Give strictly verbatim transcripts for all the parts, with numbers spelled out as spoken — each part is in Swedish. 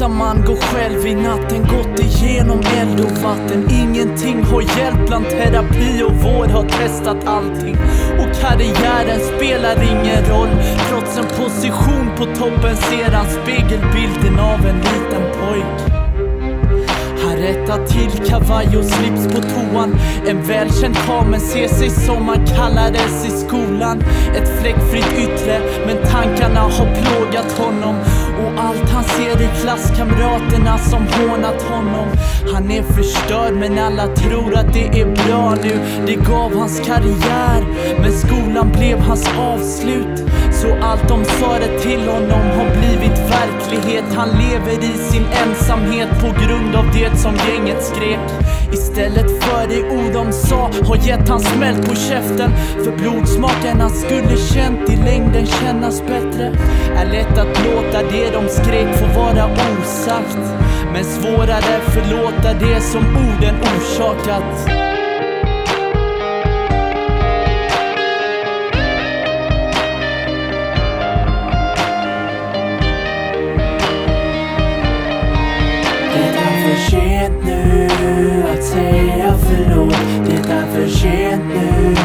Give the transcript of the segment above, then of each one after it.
ensam man går själv i natten, gått igenom eld och vatten. Ingenting har hjälpt, bland terapi och vård har testat allting. Och karriären spelar ingen roll, trots en position på toppen ser han spegelbilden av en liten pojk. Han rättar till kavaj och slips på toan. En välkänd kamen ser sig som han kallades i skolan. Ett fläckfritt yttre, men tankarna har plågat honom. Och allt han ser är klasskamraterna som hånat honom. Han är förstörd men alla tror att det är bra nu. Det gav hans karriär, men skolan blev hans avslut. Så allt de sa det till honom har blivit verklighet. Han lever i sin ensamhet på grund av det som gänget skrek. Istället för det ord de sa har gett han smäll på käften. För blodsmaken han skulle känt i längden kännas bättre. Är lätt att låta det de skrek få vara osagt, men svårare förlåta det som orden orsakat. För sent nu att säga förlåt. Det är för sent nu.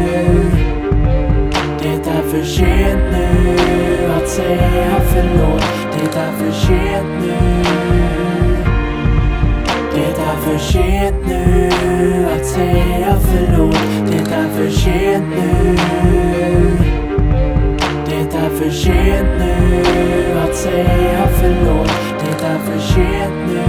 Det är för sent nu att säga förlåt. Det är för sent nu. Det är för sent nu att säga förlåt. Det är för sent nu. Det är för sent nu att säga förlåt. Det är för sent nu.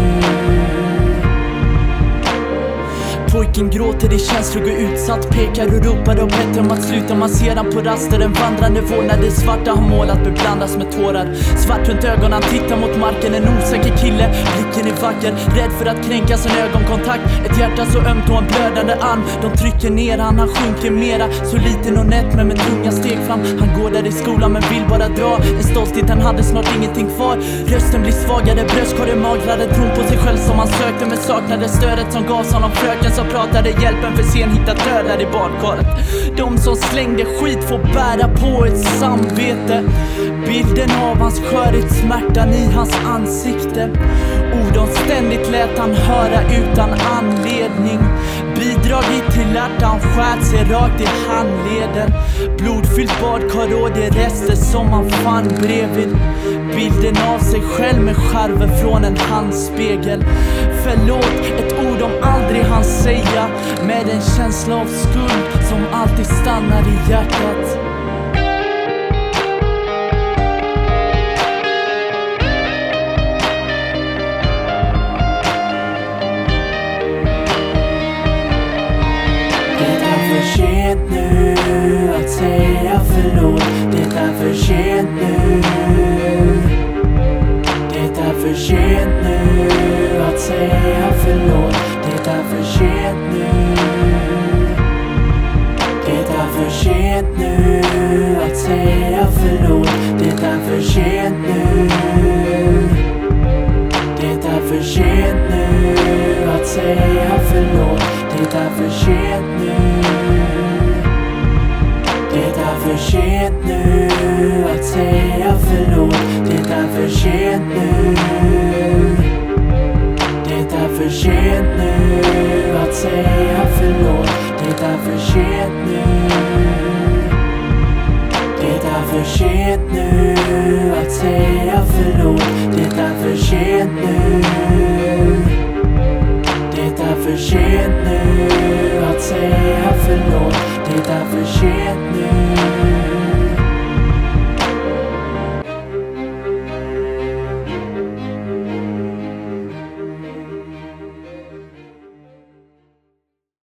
Pojken gråter i känslor, går utsatt, pekar och ropar och bett om att sluta. Man ser han på raster, en vandrande vålnad. Det svarta har målat beblandas med tårar. Svart runt ögonen, han tittar mot marken. En osäker kille, blicken är vacker, rädd för att kränka sin ögonkontakt. Ett hjärta så ömt och en blödande arm. De trycker ner han, han sjunker mera. Så liten och nätt men med tunga steg fram. Han går där i skolan men vill bara dra. En stolthet han hade, snart ingenting kvar. Rösten blir svagare, bröstkorgen magrare. Tron på sig själv som han sökte men saknade stödet som gavs honom fröken som pratade hjälpen för sen hittat dödar i badkaret. De som slängde skit får bära på ett samvete. Bilden av hans skörhet, smärtan i hans ansikte. Orden ständigt lät han höra utan anledning. Bidragit till att han skärt sig rakt i handleden. Blodfyllt badkar och det rester som han fann bredvid. Bilden av sig själv med skärven från en handspegel. Förlåt, ett ord de aldrig hann säga. Med en känsla av skuld som alltid stannar i hjärtat. Det är för sent nu att säga förlåt. Det är för sent nu. Det är för sent nu att säga förlåt. Det är för sent nu. Det är för sent nu att säga förlåt. Det är för sent nu. Det är för sent nu att säga förlåt. Det är för sent nu. Det är för sent nu att säga förlåt. Det är för sent nu. Det är för sent nu att säga förlåt. Det är för sent nu. Det är för sent nu att säga förlåt. Det är för sent nu.